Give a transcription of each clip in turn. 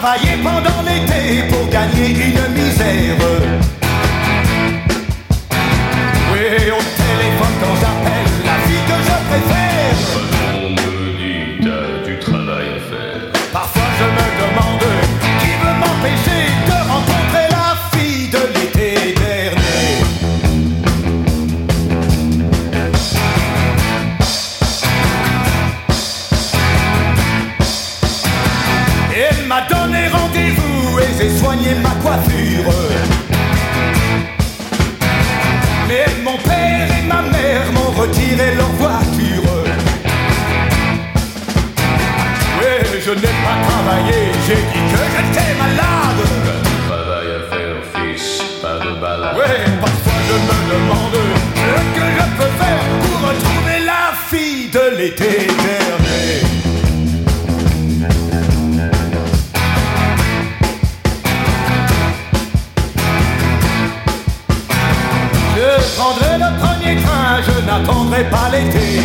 travailler pendant l'été pour gagner une misère. Oui, au téléphone quand j'appelle la fille que je préfère. On me dit t'as du travail à faire. Parfois je me demande qui veut m'empêcher de rencontrer la fille de l'été dernier. Elle m'a donné rendez-vous et j'ai soigné ma coiffure. Mais mon père et ma mère m'ont retiré leur voiture. Oui, je n'ai pas travaillé, j'ai dit que j'étais malade. T'as du travail à faire, fils, pas de balade. Oui, parfois je me demande ce que je peux faire pour retrouver la fille de l'été dernier. Je prendrai le premier train, je n'attendrai pas l'été.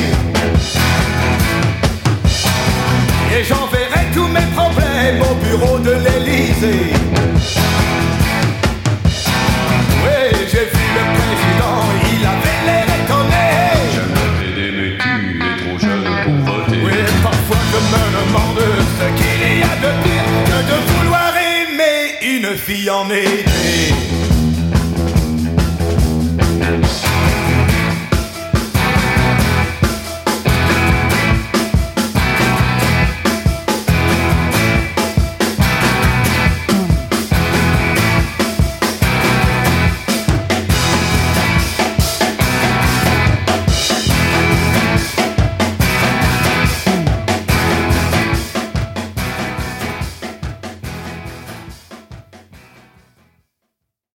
Et j'enverrai tous mes problèmes au bureau de l'Élysée. Oui, j'ai vu le président, il avait l'air étonné. Jamais aidé, mais tu es trop jeune pour voter. Oui, parfois je me demande ce qu'il y a de pire que de vouloir aimer une fille en été.